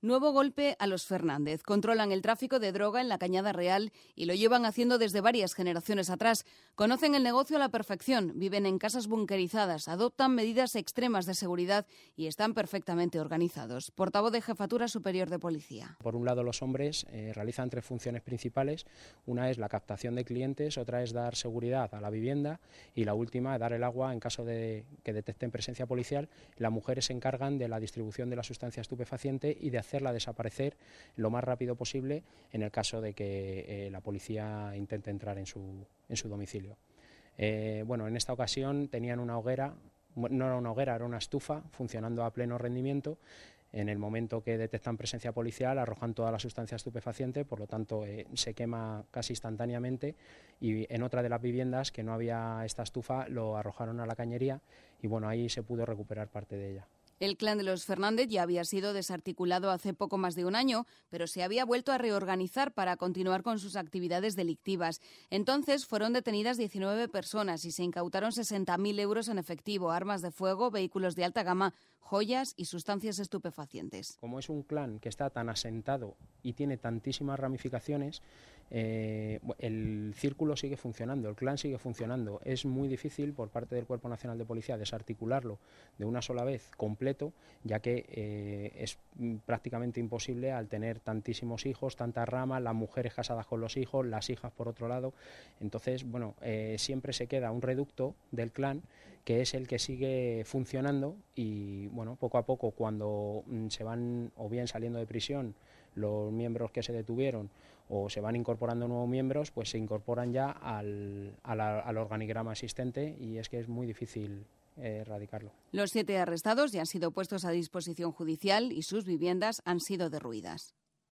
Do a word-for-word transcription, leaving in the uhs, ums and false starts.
Nuevo golpe a los Fernández. Controlan el tráfico de droga en la Cañada Real y lo llevan haciendo desde varias generaciones atrás. Conocen el negocio a la perfección, viven en casas bunkerizadas, adoptan medidas extremas de seguridad y están perfectamente organizados. Portavoz de Jefatura Superior de Policía. Por un lado, los hombres eh, realizan tres funciones principales. Una es la captación de clientes, otra es dar seguridad a la vivienda y la última, dar el agua en caso de que detecten presencia policial. Las mujeres se encargan de la distribución de la sustancia estupefaciente y de hacer hacerla desaparecer lo más rápido posible en el caso de que eh, la policía intente entrar en su, en su domicilio. Eh, bueno, en esta ocasión tenían una hoguera, no era una hoguera, era una estufa funcionando a pleno rendimiento. En el momento que detectan presencia policial arrojan toda la sustancia estupefaciente, por lo tanto eh, se quema casi instantáneamente, y en otra de las viviendas que no había esta estufa lo arrojaron a la cañería y bueno, ahí se pudo recuperar parte de ella. El clan de los Fernández ya había sido desarticulado hace poco más de un año, pero se había vuelto a reorganizar para continuar con sus actividades delictivas. Entonces fueron detenidas diecinueve personas y se incautaron sesenta mil euros en efectivo, armas de fuego, vehículos de alta gama, joyas y sustancias estupefacientes. Como es un clan que está tan asentado y tiene tantísimas ramificaciones, eh, el círculo sigue funcionando, el clan sigue funcionando. Es muy difícil por parte del Cuerpo Nacional de Policía desarticularlo de una sola vez completo, ya que eh, es prácticamente imposible al tener tantísimos hijos, tantas ramas, las mujeres casadas con los hijos, las hijas por otro lado. Entonces, bueno, eh, siempre se queda un reducto del clan que es el que sigue funcionando y, bueno, poco a poco cuando mm, se van o bien saliendo de prisión los miembros que se detuvieron o se van incorporando nuevos miembros, pues se incorporan ya al, al, al organigrama existente y es que es muy difícil eh, erradicarlo. Los siete arrestados ya han sido puestos a disposición judicial y sus viviendas han sido derruidas.